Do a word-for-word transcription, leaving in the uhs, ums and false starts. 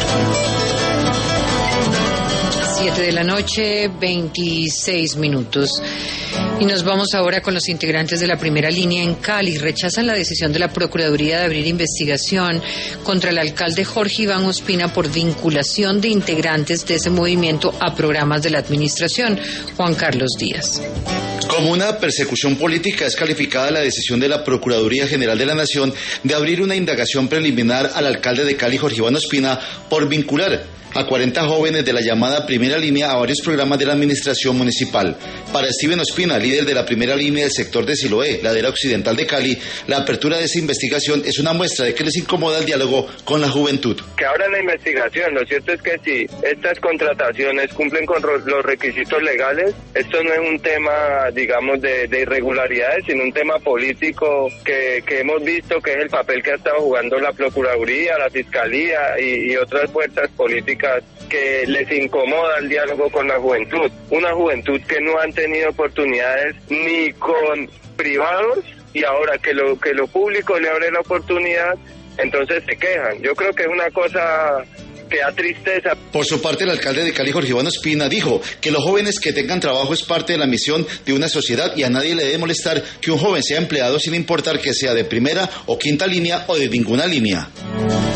Siete de la noche, veintiséis minutos. Y nos vamos ahora con los integrantes de la primera línea en Cali. Rechazan la decisión de la Procuraduría de abrir investigación contra el alcalde Jorge Iván Ospina por vinculación de integrantes de ese movimiento a programas de la administración. Juan Carlos Díaz. Como una persecución política es calificada la decisión de la Procuraduría General de la Nación de abrir una indagación preliminar al alcalde de Cali, Jorge Iván Ospina, por vincular a cuarenta jóvenes de la llamada primera línea a varios programas de la administración municipal. Para Steven Ospina, líder de la primera línea del sector de Siloé, ladera occidental de Cali, la apertura de esa investigación es una muestra de que les incomoda el diálogo con la juventud. Que abran la investigación, lo cierto es que si estas contrataciones cumplen con los requisitos legales, esto no es un tema, digamos, de, de irregularidades, sino un tema político que, que hemos visto que es el papel que ha estado jugando la Procuraduría, la Fiscalía y, y otras fuerzas políticas que les incomoda el diálogo con la juventud. Una juventud que no han tenido oportunidades ni con privados y ahora que lo, que lo público le abre la oportunidad, entonces se quejan. Yo creo que es una cosa que da tristeza. Por su parte, el alcalde de Cali, Jorge Iván Ospina, dijo que los jóvenes que tengan trabajo es parte de la misión de una sociedad y a nadie le debe molestar que un joven sea empleado sin importar que sea de primera o quinta línea o de ninguna línea.